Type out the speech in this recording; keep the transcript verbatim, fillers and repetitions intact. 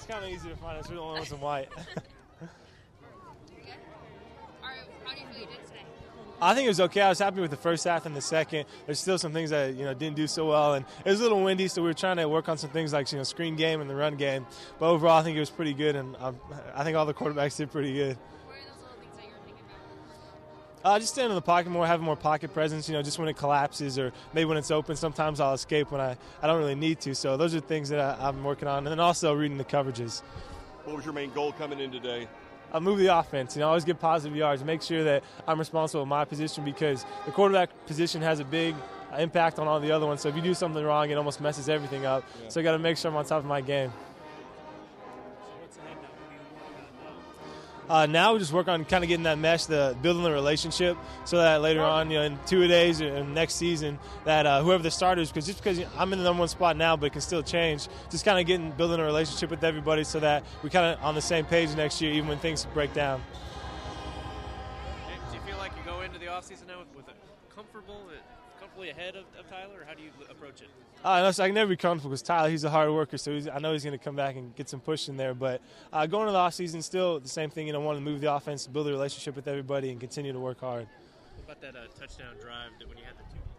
kind of easy to find. It's really only ones in white. How do you feel you did today? I think it was okay. I was happy with the first half and the second. There's still some things that you know didn't do so well, and it was a little windy, so we were trying to work on some things like you know screen game and the run game. But overall, I think it was pretty good, and um, I think all the quarterbacks did pretty good. What are those little things that you were thinking about? Uh, just staying in the pocket more, having more pocket presence. You know, just when it collapses or maybe when it's open, sometimes I'll escape when I, I don't really need to. So those are things that I, I'm working on, and then also reading the coverages. What was your main goal coming in today? I move the offense. You know, always get positive yards. Make sure that I'm responsible with my position because the quarterback position has a big impact on all the other ones. So if you do something wrong, it almost messes everything up. Yeah. So I got to make sure I'm on top of my game. So what's ahead now? What are you working on now? Uh, now we just work on kind of getting that mesh, the building the relationship, so that later on, you know, in two days or next season, that uh, whoever the starters, because just because I'm in the number one spot now, but it can still change. Just kind of getting building a relationship with everybody, so that we kind of on the same page next year, even when things break down. Do you feel like you go into the offseason now with, with a comfortable, comfortably ahead of, of Tyler, or how do you approach it? Uh, no, so I can never be comfortable because Tyler, he's a hard worker, so he's, I know he's going to come back and get some push in there. But uh, going into the offseason, still the same thing. You know, want to move the offense, build a relationship with everybody, and continue to work hard. What about that uh, touchdown drive that when you had the two